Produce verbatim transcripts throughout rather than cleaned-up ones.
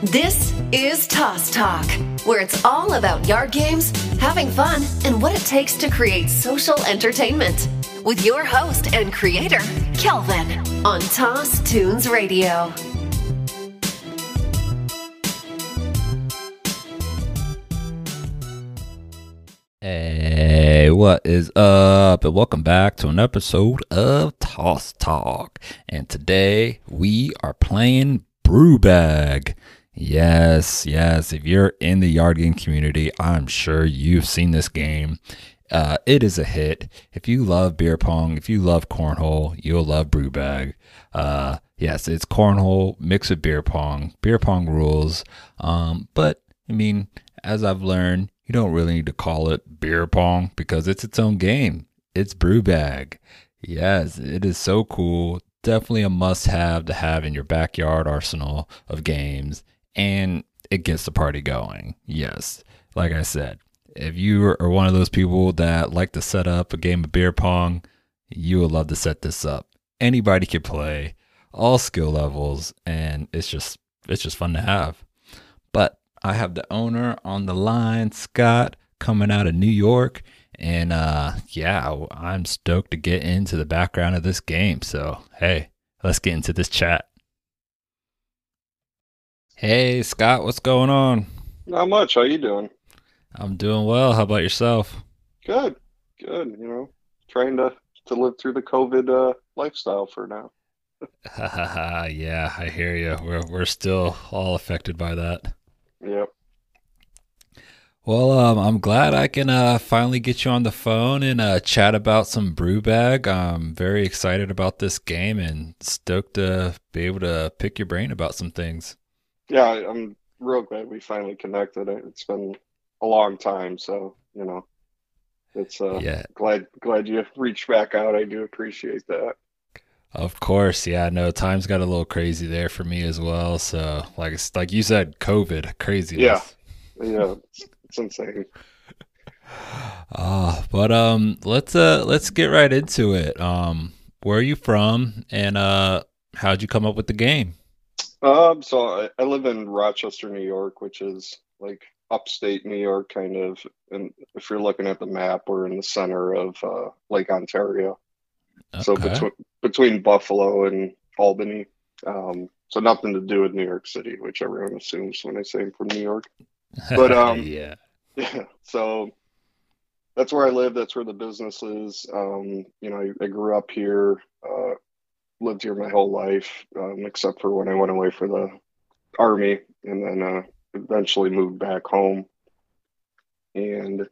This is Toss Talk, where it's all about yard games, having fun, and what it takes to create social entertainment. With your host and creator, Kelvin, on Toss Tunes Radio. Hey, what is up? And welcome back to an episode of Toss Talk. And today we are playing Brew Bag. Yes, yes. If you're in the yard game community, I'm sure you've seen this game. Uh, it is a hit. If you love beer pong, if you love cornhole, you'll love Brew Bag. Uh, yes, it's cornhole mixed with beer pong. Beer pong rules. Um, but I mean, as I've learned, you don't really need to call it beer pong because it's its own game. It's Brew Bag. Yes, it is so cool. Definitely a must-have to have in your backyard arsenal of games. And it gets the party going. Yes, like I said, if you are one of those people that like to set up a game of beer pong, you will love to set this up. Anybody can play, all skill levels, and it's just it's just fun to have. But I have the owner on the line, Scott, coming out of New York, and uh, yeah, I'm stoked to get into the background of this game. So hey, let's get into this chat. Hey, Scott, what's going on? Not much. How you doing? I'm doing well. How about yourself? Good. Good. You know, trying to to live through the COVID uh, lifestyle for now. Ha ha ha. Yeah, I hear you. We're we're still all affected by that. Yep. Well, um, I'm glad I can uh, finally get you on the phone and uh, chat about some Brew Bag. I'm very excited about this game and stoked to be able to pick your brain about some things. Yeah, I- I'm real glad we finally connected. It- It's been a long time, so you know, it's uh Yeah, glad glad you reached back out. I do appreciate that. of course. Yeah, no, times got a little crazy there for me as well. So, like it's like you said, COVID Yeah, craziness. yeah, it's, it's insane. Ah, but um, let's uh let's get right into it. Um, where are you from, and uh, how'd you come up with the game? Um, so I, I live in Rochester, New York, which is like upstate New York, kind of. And if you're looking at the map, we're in the center of uh, Lake Ontario. So Okay. between between Buffalo and Albany. Um, so nothing to do with New York City, which everyone assumes when I say I'm from New York. But um, Yeah. yeah, so that's where I live. That's where the business is. Um, you know, I, I grew up here, uh, lived here my whole life, um, except for when I went away for the army, and then uh, eventually moved back home. And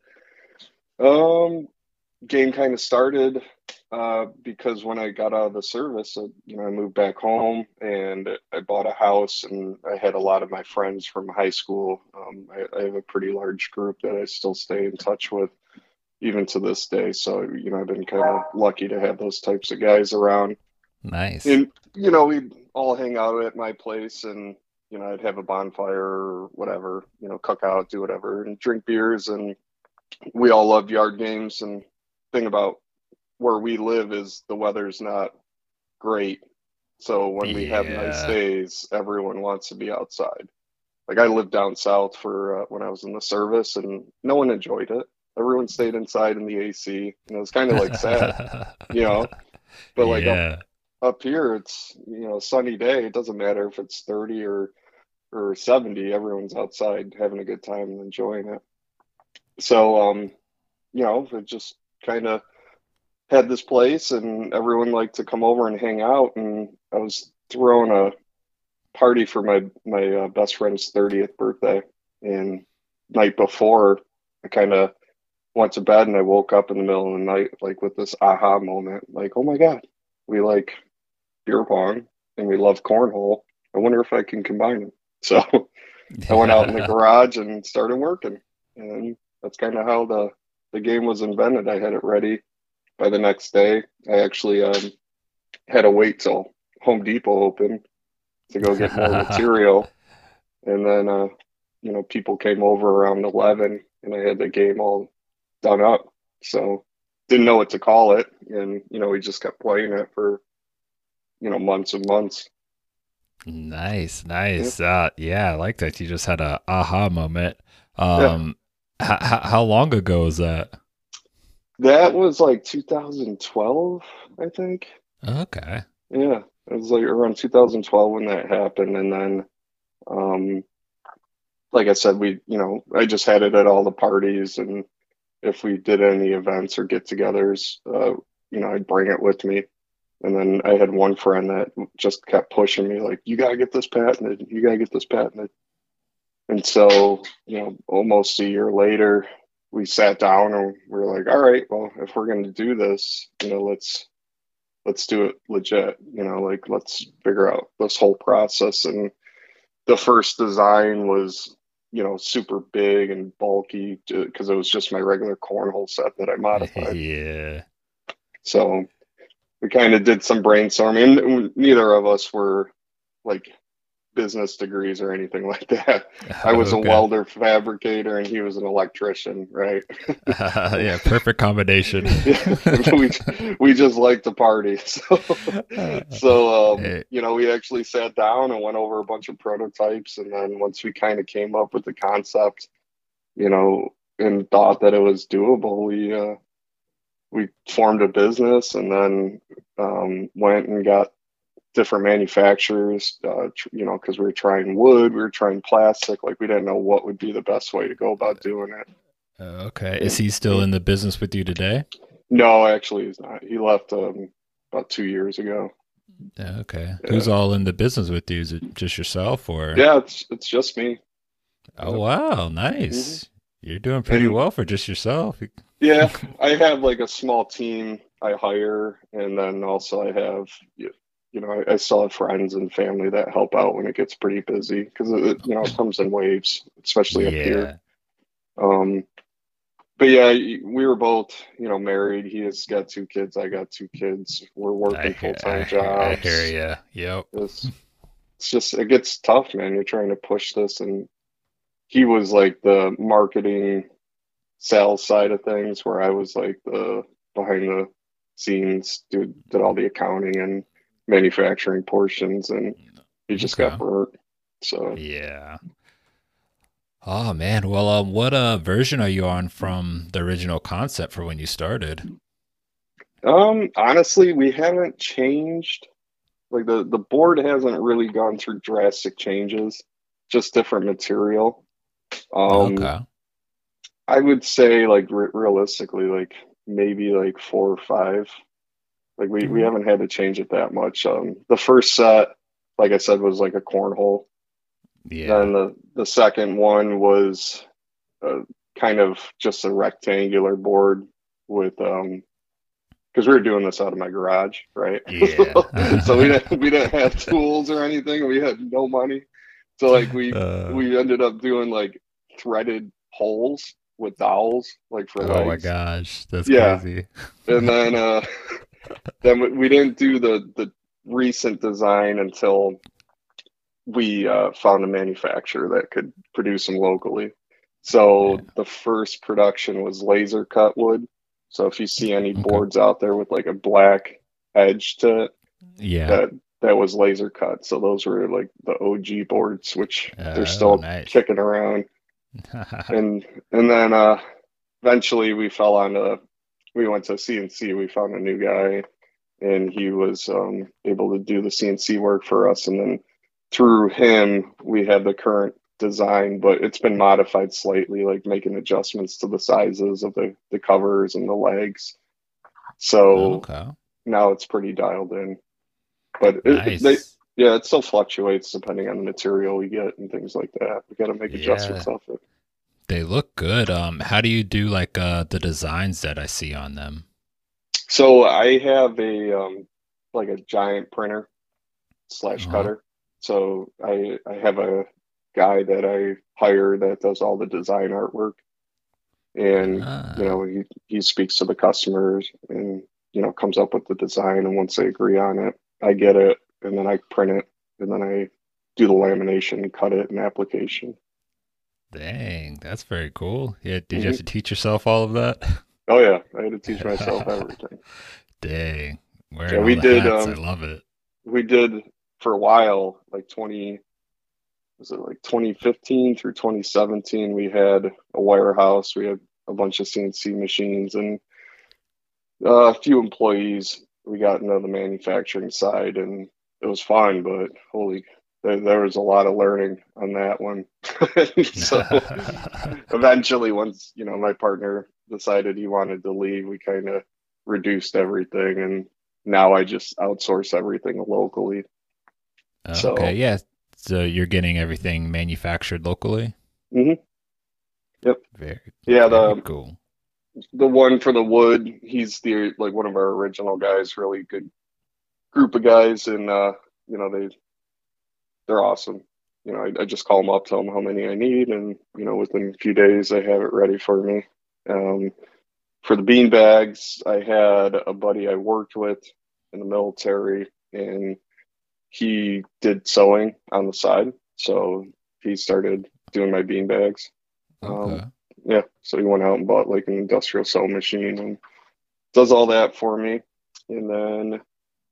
um, game kind of started uh, because when I got out of the service, uh, you know, I moved back home and I bought a house, and I had a lot of my friends from high school. Um, I, I have a pretty large group that I still stay in touch with even to this day. So, you know, I've been kind of lucky to have those types of guys around. Nice. And, you know, we'd all hang out at my place and, you know, I'd have a bonfire or whatever, you know, cook out, do whatever, and drink beers. And we all love yard games. And thing about where we live is the weather's not great. So when we have nice Yeah. days, everyone wants to be outside. Like I lived down south for uh, when I was in the service, and no one enjoyed it. Everyone stayed inside in the A C, and it was kind of like sad, you know. But like up Yeah. up here, it's you know a sunny day. It doesn't matter if it's thirty or or seventy. Everyone's outside having a good time and enjoying it. So um, you know, it just kind of had this place and everyone liked to come over and hang out, and I was throwing a party for my my uh, best friend's thirtieth birthday, and night before I kind of went to bed and I woke up in the middle of the night like with this aha moment, like, oh my God, we like beer pong and we love cornhole. I wonder if I can combine them. So I went out in the Yeah. garage and started working, and that's kind of how the the game was invented. I had it ready by the next day. I actually um, had to wait till Home Depot opened to go get more material, and then uh, you know people came over around eleven, and I had the game all done up. So didn't know what to call it, and you know we just kept playing it for you know months and months. Nice, nice. Uh, yeah, I like that. You just had a aha moment. Yeah, Um, h- h- how long ago was that? that was like two thousand twelve, I think. Okay. Yeah, it was like around two thousand twelve when that happened, and then, um, like I said, we, you know, I just had it at all the parties, and if we did any events or get-togethers, uh, you know, I'd bring it with me. And then I had one friend that just kept pushing me, like, you gotta get this patented, you gotta get this patented. And so, you know, almost a year later, we sat down and we were like, all right, well, if we're going to do this, you know, let's let's do it legit. You know, like let's figure out this whole process. And the first design was, you know, super big and bulky because it was just my regular cornhole set that I modified. Yeah. So we kind of did some brainstorming. And neither of us were like business degrees or anything like that. I was a Okay. welder fabricator and he was an electrician, right? Uh, yeah, perfect combination. we we just like to party. So Uh, so um, hey, you know, we actually sat down and went over a bunch of prototypes, and then once we kind of came up with the concept, you know, and thought that it was doable, we uh we formed a business and then um went and got different manufacturers, uh, tr- you know, because we were trying wood, we were trying plastic, like we didn't know what would be the best way to go about doing it. okay. Is And, he still and in the business with you today? no, actually, he's not. He left um, about two years ago. Okay. Who's Yeah, all in the business with you? Is it just yourself or? yeah, it's it's just me. Oh, Yep. wow. hmm Nice. You're doing pretty And well for just yourself. yeah, I have like a small team I hire, and then also I have, you you know, I, I still have friends and family that help out when it gets pretty busy because it, you know, it comes in waves, especially up here. Yeah. Um, but yeah, we were both, you know, married. He has got two kids. I got two kids. We're I working hear, full-time I hear, I hear jobs. you. Yep. It's, it's just, it gets tough, man. You're trying to push this. And he was like the marketing sales side of things, where I was like the behind the scenes, did, did all the accounting and manufacturing portions. And he just got Okay. burnt. So, Yeah. Oh man. Well, um, what uh version are you on from the original concept for when you started? um, honestly, we haven't changed. Like the the board hasn't really gone through drastic changes, just different material. Um, Okay. I would say like re realistically, like maybe like four or five. Like we we Mm. haven't had to change it that much. Um, the first set, like I said, was like a cornhole. Yeah. Then the the second one was uh, kind of just a rectangular board with um because we were doing this out of my garage, right? Yeah. So we didn't we didn't have tools or anything. We had no money. So like we uh, we ended up doing like threaded holes with dowels, like for oh my legs. gosh, that's Yeah. crazy. And then uh then we, we didn't do the the recent design until we uh found a manufacturer that could produce them locally. Yeah. So the first production was laser cut wood. So if you see any Okay. boards out there with like a black edge to it, Yeah. that that was laser cut. So those were like the O G boards, which they're Oh, still nice. kicking around. And and then uh eventually we fell on a we went to C N C. We found a new guy and he was um able to do the C N C work for us. And then through him we have the current design, but it's been modified slightly, like making adjustments to the sizes of the the covers and the legs. So Okay. now it's pretty dialed in. But it, it- they, Nice. yeah, it still fluctuates depending on the material we get and things like that. We got to make adjustments Yeah. off it. They look good. Um, how do you do like uh the designs that I see on them? So I have a um, like a giant printer slash Uh-huh. cutter. So I I have a guy that I hire that does all the design artwork, and you Ah, know he he speaks to the customers and you know comes up with the design. And once they agree on it, I get it, and then I print it, and then I do the lamination, cut it, and application. dang, that's very cool. Yeah, did you have hmm to teach yourself all of that? Oh yeah, I had to teach myself everything. Dang, Yeah, wearing all we the did. hats. I Um, love it. we did. for a while, like twenty, was it like twenty fifteen through twenty seventeen, we had a warehouse, we had a bunch of C N C machines and uh, a few employees. We got into the manufacturing side and it was fun, but holy, there, there was a lot of learning on that one. So eventually, once, you know, my partner decided he wanted to leave, we kind of reduced everything and now I just outsource everything locally. Uh, So, okay, yeah. So you're getting everything manufactured locally? mhm, yep. Very, Yeah, very the cool. the one for the wood, he's the like one of our original guys, really good group of guys, and uh, you know, they they're awesome. You know, I, I just call them up, tell them how many I need, and you know, within a few days, they have it ready for me. Um, for the bean bags, I had a buddy I worked with in the military, and he did sewing on the side, so he started doing my bean bags. Um, Okay. yeah, so he went out and bought like an industrial sewing machine and does all that for me, and then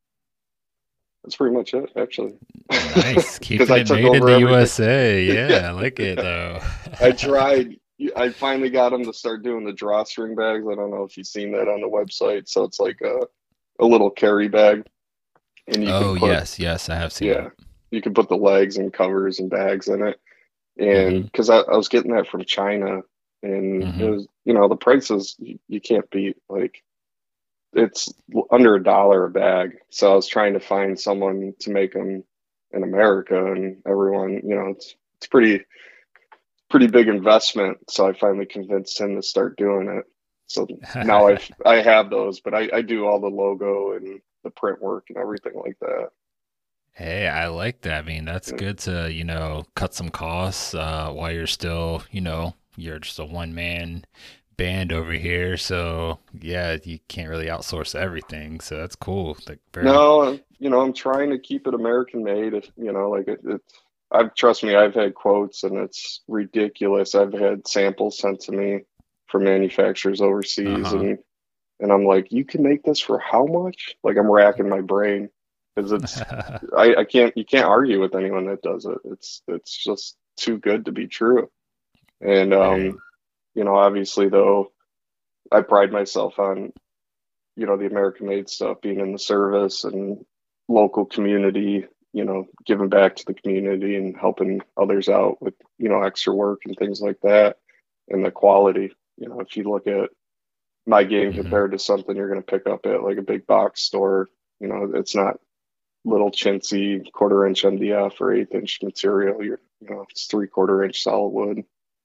that's pretty much it, actually. Nice. Because Keeping I it took made in over the everything. U S A. Yeah, Yeah, I like it yeah. though. I tried. I finally got him to start doing the drawstring bags. I don't know if you've seen that on the website. So it's like a, a little carry bag, and you can Oh, put, yes, yes, I have seen yeah, that. you can put the legs and covers and bags in it. And Mm-hmm. because I, I was getting that from China, and it Mm-hmm. was, you know, the prices you, you can't beat. Like it's under a dollar a bag. So I was trying to find someone to make them in America, and everyone, you know, it's it's pretty pretty big investment. So I finally convinced him to start doing it. So now I've I have those, but I, I do all the logo and the print work and everything like that. Hey, I like that. I mean, that's Yeah. good to, you know, cut some costs uh, while you're still, you know, you're just a one man band over here. So, yeah, you can't really outsource everything. So that's cool. Like, very, No, you know, I'm trying to keep it American made. If you know, like it, it's I've trust me, I've had quotes and it's ridiculous. I've had samples sent to me from manufacturers overseas, uh-huh. and and I'm like, you can make this for how much? Like I'm racking my brain because it's I, I can't you can't argue with anyone that does it. It's it's just too good to be true. And Very, um, you know, obviously though, I pride myself on, you know, the American made stuff being in the service and local community, you know, giving back to the community and helping others out with, you know, extra work and things like that. And the quality, you know, if you look at my game hmm compared to something you're going to pick up at like a big box store, you know, it's not little chintzy quarter inch M D F or eighth inch material. You're, you know, it's three quarter inch solid wood.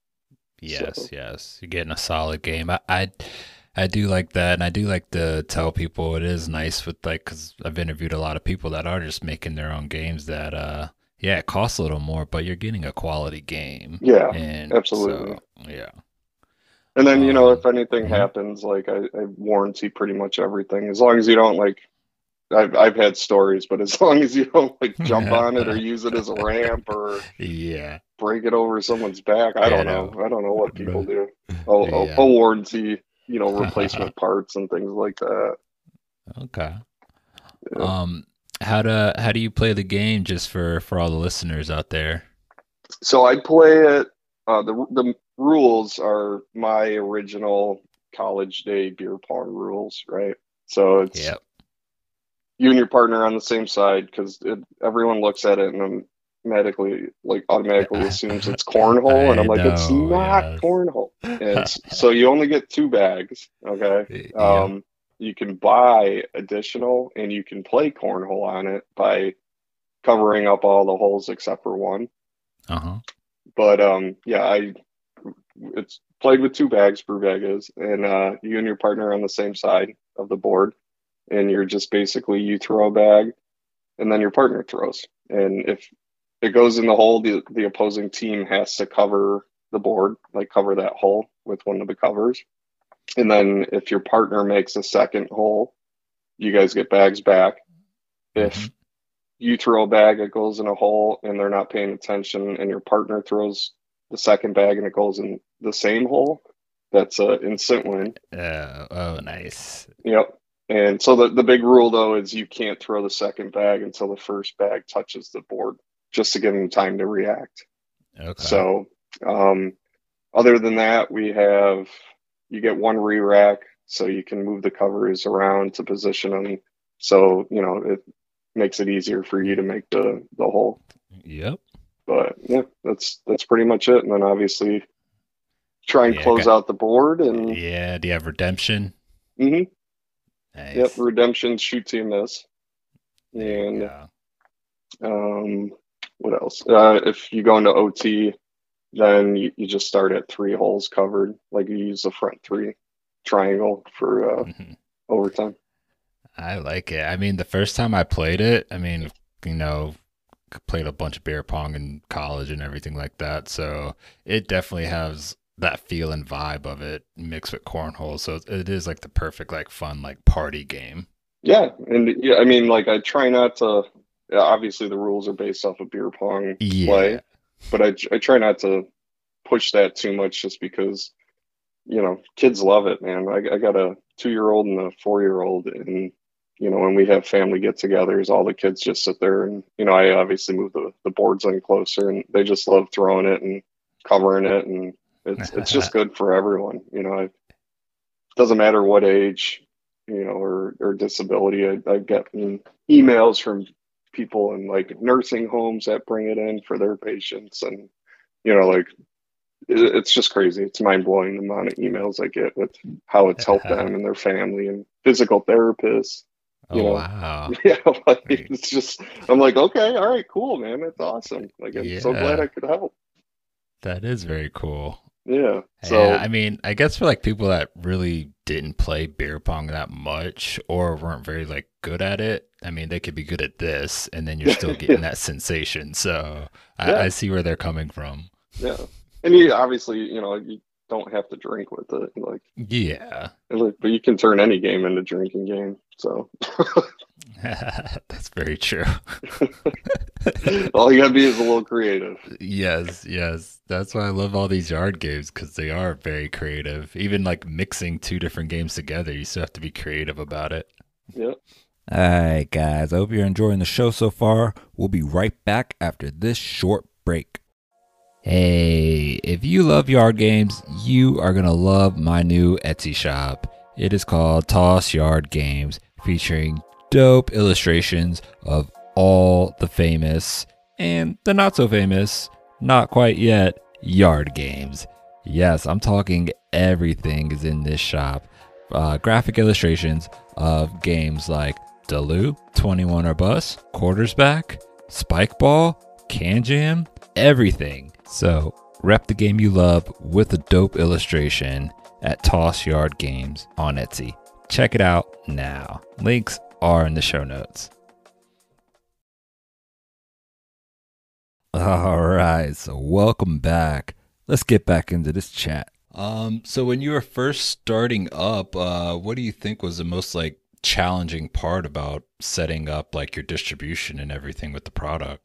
Yes, So, yes. You're getting a solid game. I, I, I do like that, and I do like to tell people it is nice with like, because I've interviewed a lot of people that are just making their own games that, uh, yeah, it costs a little more, but you're getting a quality game, yeah, and absolutely. so yeah. And then, you know, Um, if anything mhm. happens, like I, I warranty pretty much everything. As long as you don't like, I've I've had stories, but as long as you don't like jump on it or use it as a ramp or Yeah, break it over someone's back, I you don't know, know. I don't know what people but do. I'll, I'll, yeah. I'll warranty, you know, replacement parts and things like that. Okay. Yeah. Um, how to how do you play the game just for for all the listeners out there? So I play it. Uh, the the rules are my original college day beer pong rules, right? So it's Yep. you and your partner on the same side because everyone looks at it and automatically like automatically assumes it's cornhole, and I'm I like, it's know, not yes. cornhole. And so you only get two bags, okay? Yep. Um, you can buy additional and you can play cornhole on it by covering up all the holes except for one. Uh-huh. But um, yeah, I it's played with two bags, brew bag is, and uh, you and your partner on the same side of the board, and you're just basically you throw a bag, and then your partner throws, and if it goes in the hole, the the opposing team has to cover the board, like cover that hole with one of the covers, and then if your partner makes a second hole, you guys get bags back. hmm If you throw a bag, it goes in a hole, and they're not paying attention, and your partner throws the second bag and it goes in the same hole, that's an instant win. Uh, oh, nice. Yep. And so the, the big rule though is you can't throw the second bag until the first bag touches the board, just to give them time to react. Okay. So um, other than that, we have you get one re-rack, so you can move the covers around to position them. So you know it makes it easier for you to make the the hole. Yep. But yeah, that's that's pretty much it. And then obviously try and Yeah, close got out the board. And yeah, do you have redemption? hmm yep, Nice. redemption, shoot to miss. There you And go. um, what else? Uh, if you go into O T, then you, you just start at three holes covered. Like you use the front three triangle for uh, overtime. I like it. I mean, the first time I played it, I mean, you know, played a bunch of beer pong in college and everything like that. So it definitely has that feel and vibe of it mixed with cornhole. So it is like the perfect, like fun, like party game. Yeah, and yeah, I mean, like I try not to. Yeah, obviously, the rules are based off of beer pong Yeah. play, but I I try not to push that too much, just because you know kids love it, man. I, I got a two year old and a four year old, and you know when we have family get-togethers, all the kids just sit there, and you know I obviously move the the boards in closer, and they just love throwing it and covering it, and it's it's just good for everyone. You know, it doesn't matter what age, you know, or or disability. I, I've gotten emails from people in like nursing homes that bring it in for their patients, and you know, like it, it's just crazy. It's mind blowing the amount of emails I get with how it's helped them and their family and physical therapists. You Oh, know, wow. yeah, like Right. it's just I'm like, okay, all right, cool, man, that's awesome. Like I'm so glad Yeah, I could help. that is very cool. Yeah, Yeah, so I mean, I guess for like people that really didn't play beer pong that much or weren't very like good at it, I mean, they could be good at this and then you're still yeah, getting that sensation. So I, yeah. I see where they're coming from. Yeah. And you obviously, you know, you don't have to drink with it. Like, Yeah, but you can turn any game into a drinking game. So that's very true. all you gotta be is a little creative. Yes, yes. That's why I love all these yard games because they are very creative. Even like mixing two different games together, you still have to be creative about it. Yeah. All right, guys. I hope you're enjoying the show so far. We'll be right back after this short break. Hey, if you love yard games, you are going to love my new Etsy shop. It is called Toss Yard Games, featuring dope illustrations of all the famous and the not so famous, not quite yet, yard games. Yes, I'm talking everything is in this shop. Uh, graphic illustrations of games like Delu, twenty-one or Bust, Quarters Back, Spike Ball, Can Jam, everything. So, rep the game you love with a dope illustration at Toss Yard Games on Etsy. Check it out now. Links are in the show notes. All right, so welcome back. Let's get back into this chat. Um, so when you were first starting up, uh, what do you think was the most like challenging part about setting up like your distribution and everything with the product?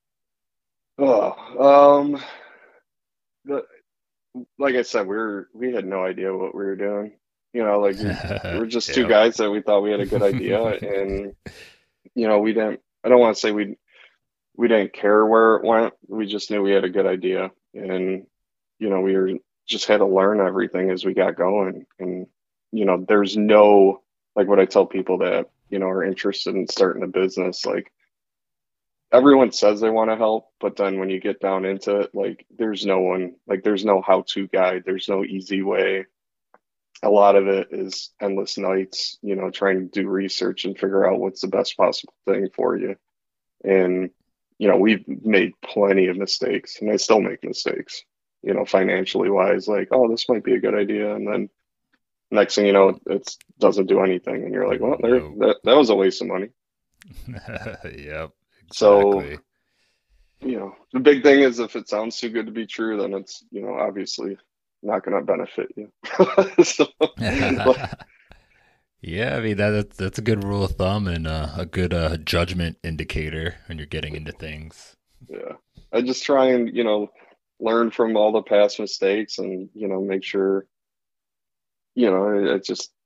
Oh, um, the, like I said, we were we had no idea what we were doing. You know, like we, we were just two Yep. guys that we thought we had a good idea, and you know, we didn't. I don't want to say we we didn't care where it went. We just knew we had a good idea, and you know, we were just had to learn everything as we got going. And you know, there's no like what I tell people that you know are interested in starting a business. Like everyone says they want to help, but then when you get down into it, like there's no one, like there's no how-to guide. There's no easy way. A lot of it is endless nights, you know, trying to do research and figure out what's the best possible thing for you. And, you know, we've made plenty of mistakes and I still make mistakes, you know, financially wise, like, oh, this might be a good idea. And then next thing you know, it doesn't do anything. And you're like, well, there, No. that, that was a waste of money. Yep, So, exactly. you know, the big thing is if it sounds too good to be true, then it's, you know, obviously not going to benefit you. So, but, Yeah, I mean that that's, that's a good rule of thumb and uh, a good uh, judgment indicator when you're getting into things. yeah, I just try and, you know, learn from all the past mistakes and, you know, make sure, you know, I, I just,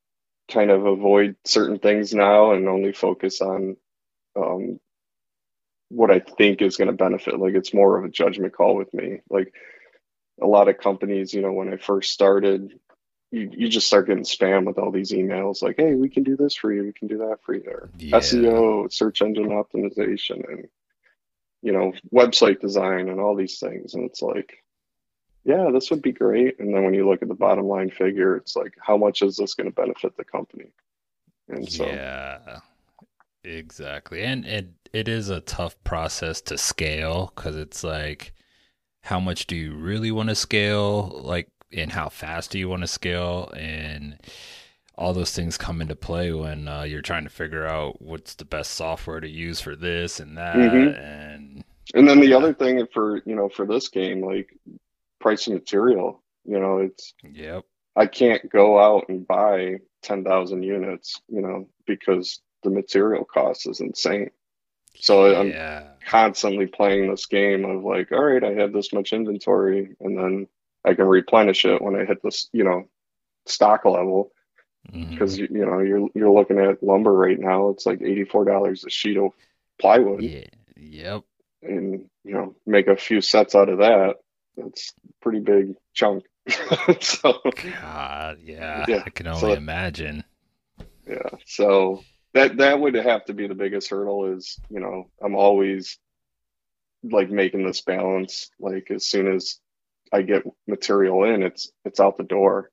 kind of avoid certain things now and only focus on um, what I think is going to benefit. Like it's more of a judgment call with me. Like a lot of companies, you know, when I first started, you, you just start getting spam with all these emails like, hey, we can do this for you. We can do that for you. Or Yeah. S E O, search engine optimization, and, you know, website design and all these things. And it's like, yeah, this would be great. And then when you look at the bottom line figure, it's like, how much is this going to benefit the company? And so, Yeah, exactly. And it it is a tough process to scale because it's like, how much do you really want to scale? Like, and how fast do you want to scale? And all those things come into play when uh, you're trying to figure out what's the best software to use for this and that. Mhm. And and then the yeah, other thing for, you know, for this game, like price of material, you know, it's, yep, I can't go out and buy ten thousand units, you know, because the material cost is insane. So I'm yeah, constantly playing this game of like, all right, I have this much inventory, and then I can replenish it when I hit this, you know, stock level. hmm, Because you, you know, you're you're looking at lumber right now, it's like eighty-four dollars a sheet of plywood, yeah, yep. and you know, make a few sets out of that. That's a pretty big chunk. So God, yeah, yeah, I can so only that, imagine. yeah, so that that would have to be the biggest hurdle. Is, you know, I'm always like making this balance. Like as soon as I get material in, it's it's out the door.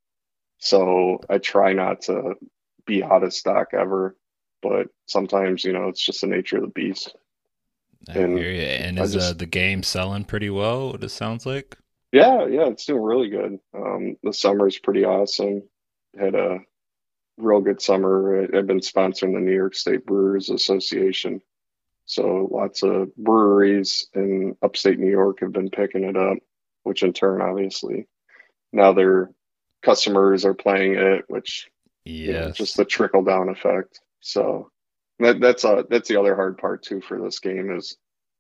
So I try not to be out of stock ever, but sometimes, you know, it's just the nature of the beast. I And hear you. And I is uh, just, the game selling pretty well? What it sounds like? yeah, yeah, it's doing really good. Um, the summer's pretty awesome. Had a real good summer. I- I've been sponsoring the New York State Brewers Association. So lots of breweries in upstate New York have been picking it up, which in turn, obviously, now their customers are playing it, which, you know, just Yes. the trickle down effect. So that that's uh that's the other hard part too for this game is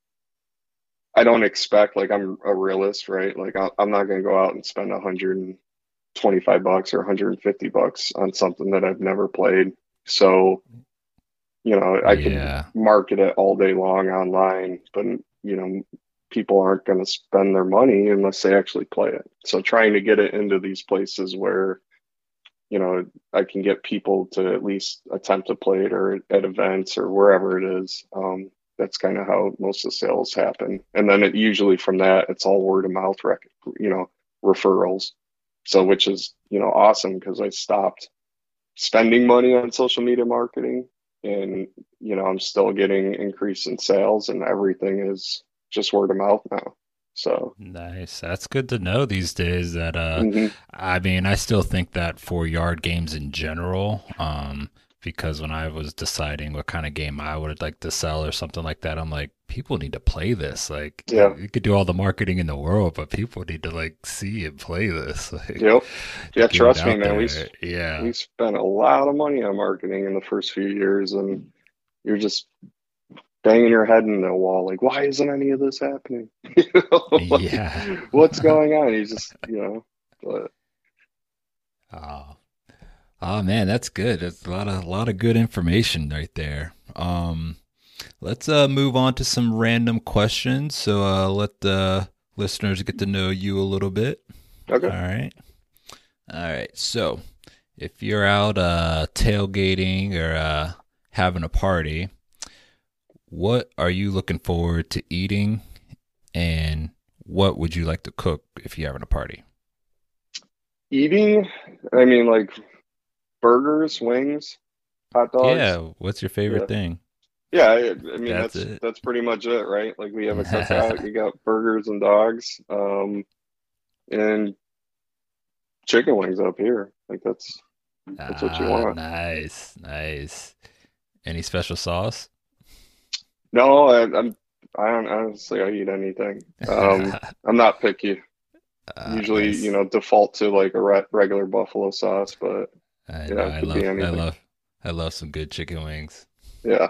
I don't expect, like, I'm a realist, right? Like I, I'm not going to go out and spend one hundred twenty-five bucks or one hundred fifty bucks on something that I've never played. So, you know, I could Yeah. market it all day long online, but, you know, people aren't going to spend their money unless they actually play it. So trying to get it into these places where, you know, I can get people to at least attempt to play it or at events or wherever it is. Um, that's kind of how most of the sales happen. And then it usually from that, it's all word of mouth, rec- you know, referrals. So, which is, you know, awesome because I stopped spending money on social media marketing, and, you know, I'm still getting increase in sales, and everything is just word of mouth now. So, Nice. That's good to know these days that uh mhm. I mean, I still think that for yard games in general, um, because when I was deciding what kind of game I would like to sell or something like that, I'm like, people need to play this. Like Yeah. you could do all the marketing in the world, but people need to like see and play this, like Yep. to Yeah. get it Trust me, out man. We there. Yeah. we spent a lot of money on marketing in the first few years, and you're just banging your head in the wall, like, why isn't any of this happening? You know, like, Yeah. what's going on? You just, you know, but Oh. Oh man, that's good. That's a lot of a lot of good information right there. Um, let's uh move on to some random questions. So uh, let the listeners get to know you a little bit. All okay. right. All right. So if you're out uh tailgating or uh having a party, what are you looking forward to eating, and what would you like to cook if you're having a party? Eating, I mean, like burgers, wings, hot dogs. Yeah. What's your favorite Yeah. thing? Yeah. I, I mean, That's that's, it. that's pretty much it, right? Like we have a cookout, you got burgers and dogs, um, and chicken wings up here. Like that's, that's what you Ah, want. nice, nice. Any special sauce? No, I, I'm, I don't, honestly, I eat anything. Um, I'm not picky. Ah, Usually, you nice. know, default to like a re regular buffalo sauce, but I know. yeah, it I could be love. I anything. love. I love some good chicken wings. Yeah.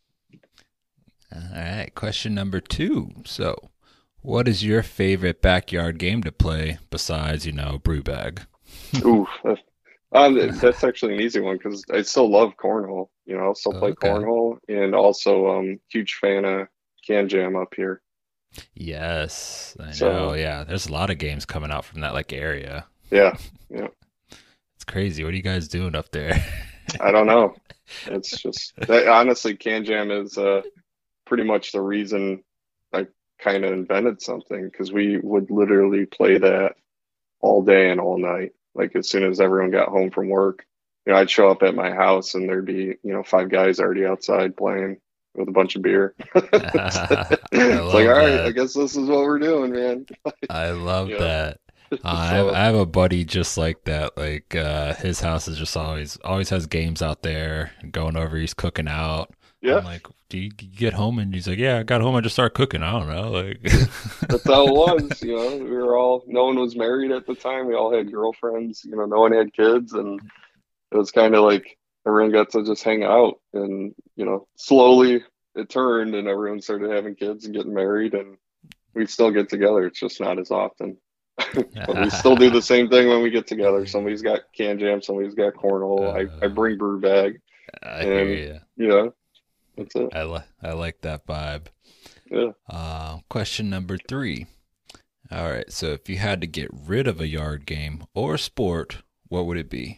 All right. Question number two. So, what is your favorite backyard game to play besides, you know, brew bag? Ooh, that, Um, that's actually an easy one because I still love cornhole. You know, I'll still play Okay. cornhole, and also um huge fan of Can Jam up here. Yes, I know. So Yeah, there's a lot of games coming out from that like area. yeah, yeah. It's crazy. What are you guys doing up there? I don't know. It's just that, honestly, Can Jam is uh pretty much the reason I kind of invented something because we would literally play that all day and all night. Like as soon as everyone got home from work, you know, I'd show up at my house and there'd be, you know, five guys already outside playing with a bunch of beer. It's, I it's like, all love right, I that. guess this is what we're doing, man. I love You know, that. Uh, I have so I have a buddy just like that. Like uh, his house is just always always has games out there. Going over, he's cooking out. I'm yeah, like, do you get home? And he's like, yeah, I got home. I just started cooking. I don't know. Like, that's how it was. You know, we were all, no one was married at the time. We all had girlfriends, you know, no one had kids. And it was kind of like everyone got to just hang out. And, you know, slowly it turned and everyone started having kids and getting married. And we still get together. It's just not as often. But we still do the same thing when we get together. Somebody's got Can Jam, somebody's got cornhole. I, I uh, bring brew bag, I hear and you. you know, that's it. I li- I like that vibe. Yeah. Uh, question number three. All right. So if you had to get rid of a yard game or sport, what would it be?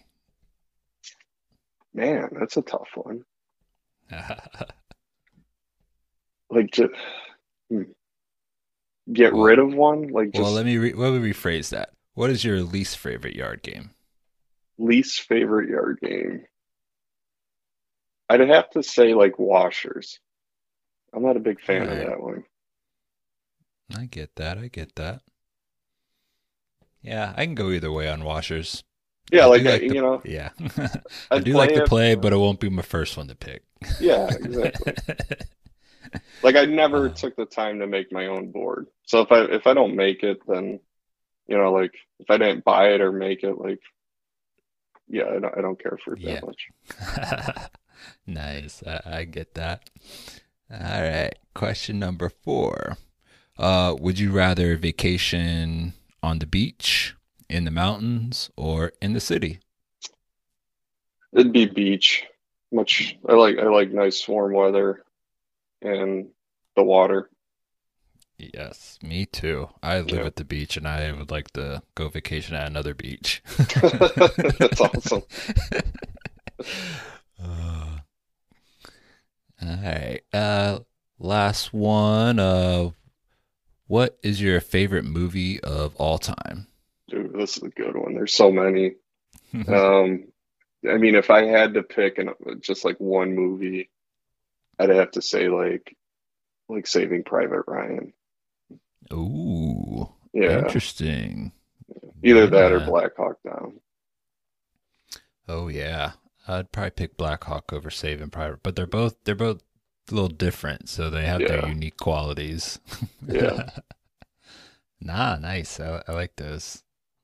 Man, that's a tough one. Like to hmm, get Well, rid of one, like well, let just me re- let me rephrase that. What is your least favorite yard game? least favorite yard game. I'd have to say like washers. I'm not a big All fan of right. that one. I get that. I get that. Yeah, I can go either way on washers. Yeah, I like do I, like to, you know, yeah. I I'd do like play to it play, for but it won't be my first one to pick. yeah, exactly. Like I never uh, took the time to make my own board. So if I if I don't make it, then you know, like if I didn't buy it or make it, like yeah, I don't I don't care for it that yeah. much. Nice. I, I get that. All right. Question number four. Uh, would you rather vacation on the beach, in the mountains, or in the city? It'd be beach. Much I like I like nice warm weather and the water. Yes, me too. I live Yeah. at the beach and I would like to go vacation at another beach. That's awesome. Uh, all right. Uh, last one. Uh, what is your favorite movie of all time? Dude, this is a good one. There's so many. Um, I mean, if I had to pick an, just like one movie, I'd have to say like like Saving Private Ryan. Ooh, Yeah, interesting. either that or Yeah. Black Hawk Down. Oh yeah. I'd probably pick Black Hawk over Saving Private, but they're both they're both a little different, so they have their Yeah, unique qualities. yeah, Nah, nice. I, I like those.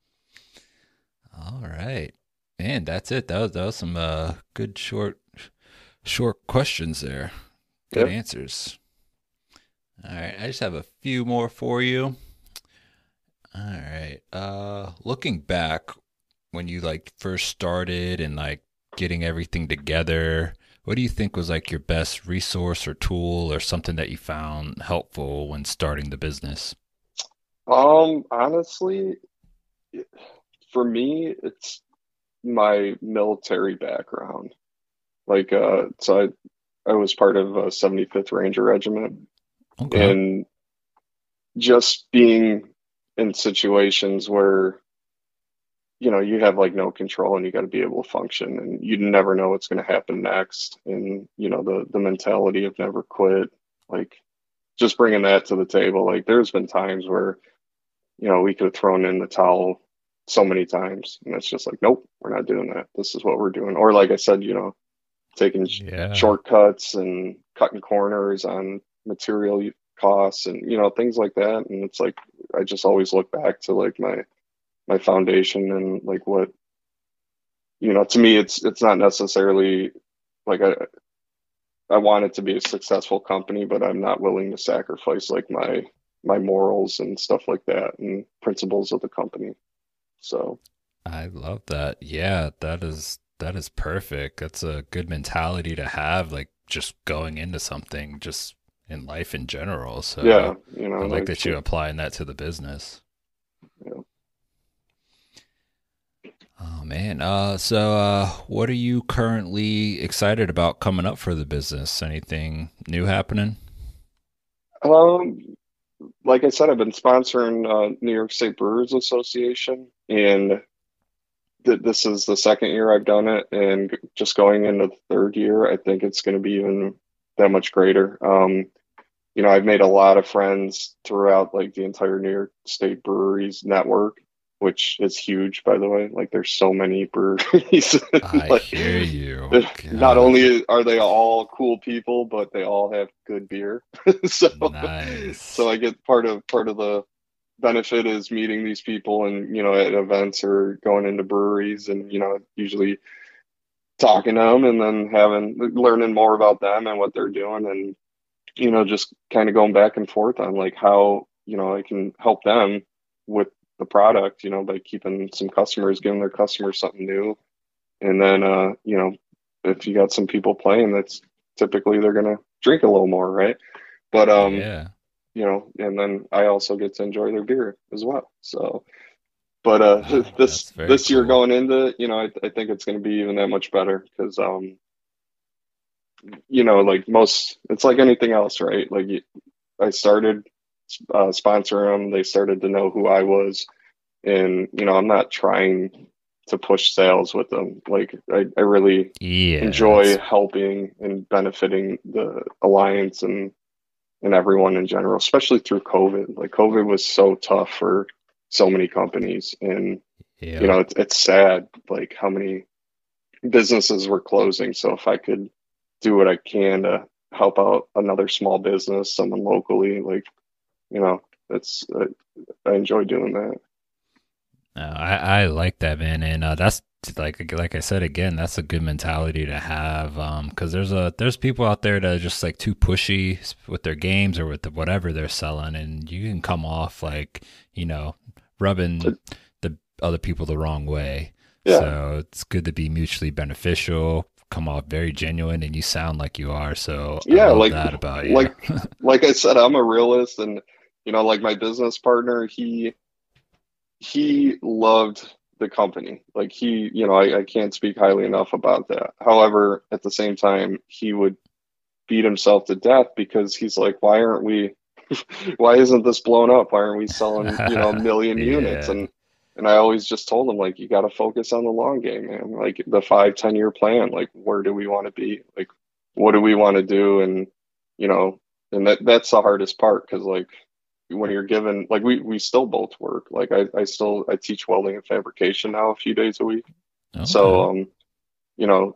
All right. And that's it. That was that was some uh good short short questions there. Good yep. answers. All right. I just have a few more for you. All right. Uh looking back when you like first started and like getting everything together, what do you think was like your best resource or tool or something that you found helpful when starting the business? Um, honestly, for me, it's my military background. Like, uh, so I I was part of a seventy-fifth Ranger Regiment, Okay. and just being in situations where you know you have like no control and you got to be able to function and you never know what's going to happen next, and you know the the mentality of never quit, like just bringing that to the table. Like there's been times where you know we could have thrown in the towel so many times, and it's just like nope, we're not doing that, this is what we're doing. Or like I said, you know taking sh- Yeah. shortcuts and cutting corners on material costs and you know things like that. And it's like I just always look back to like my my foundation and like what you know to me it's it's not necessarily like I I want it to be a successful company, but I'm not willing to sacrifice like my my morals and stuff like that and principles of the company. So I love that. Yeah, that is that is perfect. That's a good mentality to have, like just going into something, just in life in general. Yeah, So you know, I like like that you're applying that to the business. you Oh man. Uh so uh what are you currently excited about coming up for the business? Anything new happening? know. Um, like I said, I've been sponsoring uh, New York State Brewers Association, and th this is the second year I've done it, and g- just going into the third year, I think it's going to be even that much greater. Um, you know, I've made a lot of friends throughout like the entire New York State Breweries network, which is huge, by the way. Like, there's so many breweries. I Like, hear you. not God, only are they all cool people, but they all have good beer. So, so nice. I get part of part of the benefit is meeting these people and you know at events or going into breweries and you know usually talking to them and then having learning more about them and what they're doing and you know, just kind of going back and forth on like how, you know, I can help them with the product, you know, by keeping some customers, giving their customers something new. And then, uh, you know, if you got some people playing, that's typically they're going to drink a little more, right? But, um, Yeah. you know, and then I also get to enjoy their beer as well. So, but, uh, Ah, this, that's very this year cool. going into, you know, I, I think it's going to be even that much better because, um, you know, like most, it's like anything else, right? Like I started uh, sponsoring them. They started to know who I was, and you know, I'm not trying to push sales with them. Like I, I really Yeah, enjoy it's helping and benefiting the alliance and and everyone in general, especially through COVID. Like COVID was so tough for so many companies, and you yep. know, it's it's sad like how many businesses were closing. So if I could do what I can to help out another small business, someone locally, like you know, that's I, I enjoy doing that. Uh, I I like that, man, and uh, that's like like I said again, that's a good mentality to have. Um, because there's a there's people out there that are just like too pushy with their games or with the, whatever they're selling, and you can come off like you know rubbing It, the other people the wrong way. yeah, So it's good to be mutually beneficial. Come off very genuine, and you sound like you are. So I yeah, love like that about you. like like I said, I'm a realist, and you know, like my business partner, he he loved the company. Like he, you know, I, I can't speak highly enough about that. However, at the same time, he would beat himself to death because he's like, why aren't we why isn't this blown up? Why aren't we selling, you know, a million units? Yeah. And and I always just told him like you got to focus on the long game, man. Like the five, ten year plan. Like where do we want to be? Like what do we want to do? And you know, and that that's the hardest part because like when you're given like we we still both work. Like I I still I teach welding and fabrication now a few days a week. Okay. So um, you know,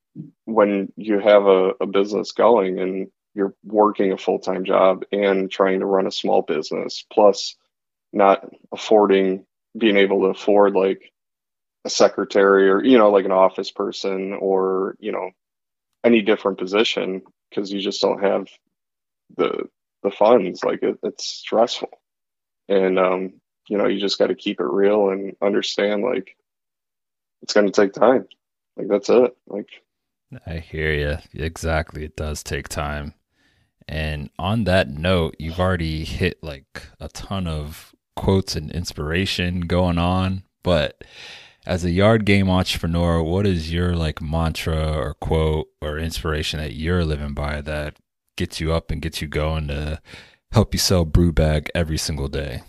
when you have a, a business going and you're working a full-time job and trying to run a small business, plus not affording, being able to afford like a secretary or, you know, like an office person or, you know, any different position because you just don't have the the funds. Like it, it's stressful. And um, you know, you just got to keep it real and understand like it's going to take time. Like that's it. Like I hear you. Exactly. It does take time. And on that note, you've already hit like a ton of quotes and inspiration going on. But as a yard game entrepreneur, what is your like mantra or quote or inspiration that you're living by that gets you up and gets you going to help you sell brew bag every single day?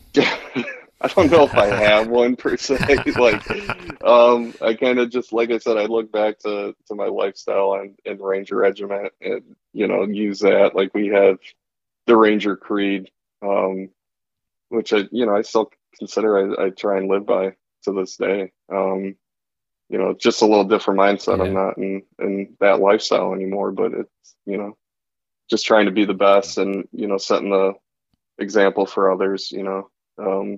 I don't know if I have one per se. Like, um, I kind of just, like I said, I look back to to my lifestyle and in Ranger Regiment, and you know, use that. Like we have the Ranger Creed, um, which I, you know, I still consider I, I try and live by to this day. Um, you know, just a little different mindset. I'm Yeah. not in in that lifestyle anymore, but it's you know, just trying to be the best and you know, setting the example for others. You know. Um,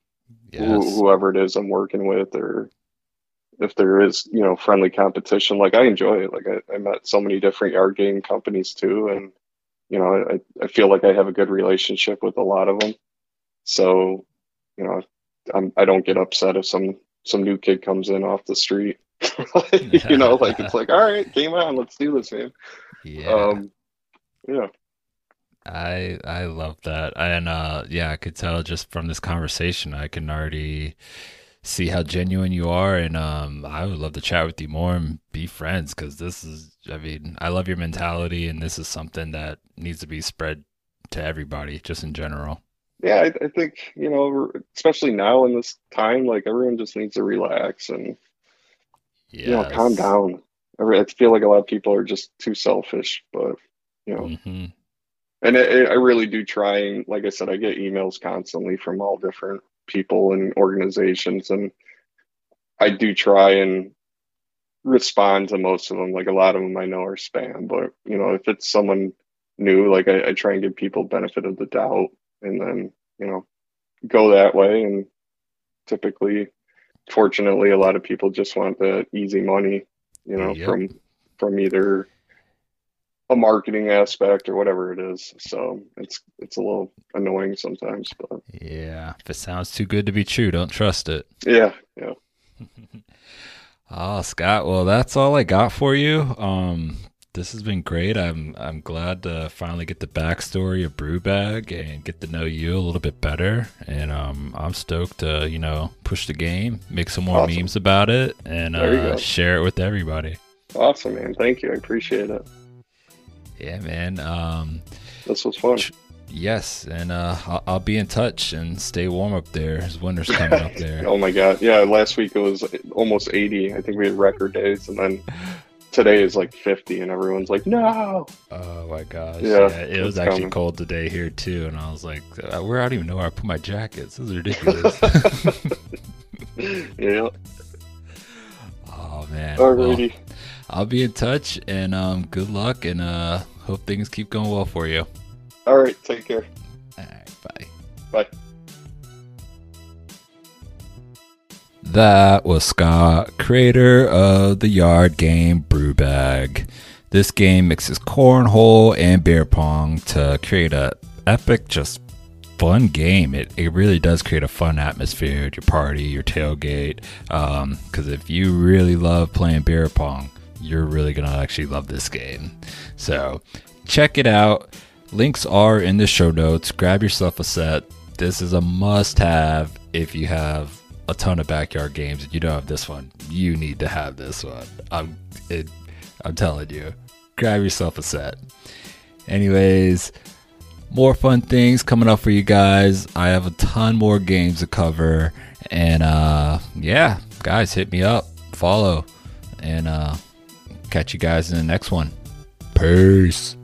who, Yes. whoever it is I'm working with, or if there is, you know, friendly competition. Like I enjoy it. Like I, I met so many different yard game companies too, and you know, I, I feel like I have a good relationship with a lot of them. So, you know, I'm, I don't get upset if some some new kid comes in off the street. You know, like it's like, all right, game on, let's do this, man. Yeah. Um, yeah. I I love that. And uh yeah, I could tell just from this conversation, I can already see how genuine you are, and um I would love to chat with you more and be friends, because this is, I mean, I love your mentality, and this is something that needs to be spread to everybody just in general. Yeah, I, I think, you know, especially now in this time, like everyone just needs to relax and, you know, calm Yes. down. I re- I feel like a lot of people are just too selfish, but, you know, Hmm. and it, it, I really do try. And like I said, I get emails constantly from all different people and organizations, and I do try and respond to most of them. Like a lot of them I know are spam, but you know, if it's someone new, like I, I try and give people benefit of the doubt, and then you know, go that way. And typically, fortunately, a lot of people just want the easy money, you know, Yep. from from either a marketing aspect or whatever it is. So it's it's a little annoying sometimes, but Yeah. If it sounds too good to be true, don't trust it. yeah, yeah. Oh, Scott, well, that's all I got for you. Um, this has been great. I'm I'm glad to finally get the backstory of Brewbag and get to know you a little bit better. And um, I'm stoked to, you know, push the game, make some more Awesome. memes about it, and There you uh, go. share it with everybody. Awesome, man. Thank you. I appreciate it. Yeah, man. Um, This was fun. yes, and uh, I'll, I'll be in touch, and stay warm up there as winter's coming up there. Oh my God. Yeah, last week it was almost eighty. I think we had record days, and then today is like fifty, and everyone's like, no. Oh my gosh. Yeah, Yeah, it was it's actually coming. cold today here too, and I was like, uh, where, I don't even know where I put my jackets. This is ridiculous. Yeah. Oh man. Well, Alrighty. I'll be in touch, and um good luck, and uh hope things keep going well for you. All right. Take care. All right, bye. Bye. That was Scott, creator of the yard game Brewbag. This game mixes cornhole and beer pong to create a epic, just fun game. It it really does create a fun atmosphere at your party, your tailgate. Um, because if you really love playing beer pong, you're really gonna actually love this game. So check it out. Links are in the show notes. Grab yourself a set. This is a must-have if you have a ton of backyard games and you don't have this one. You need to have this one. I'm it, I'm telling you. Grab yourself a set. Anyways, more fun things coming up for you guys. I have a ton more games to cover, and uh yeah, guys, hit me up, follow, and uh catch you guys in the next one. Peace.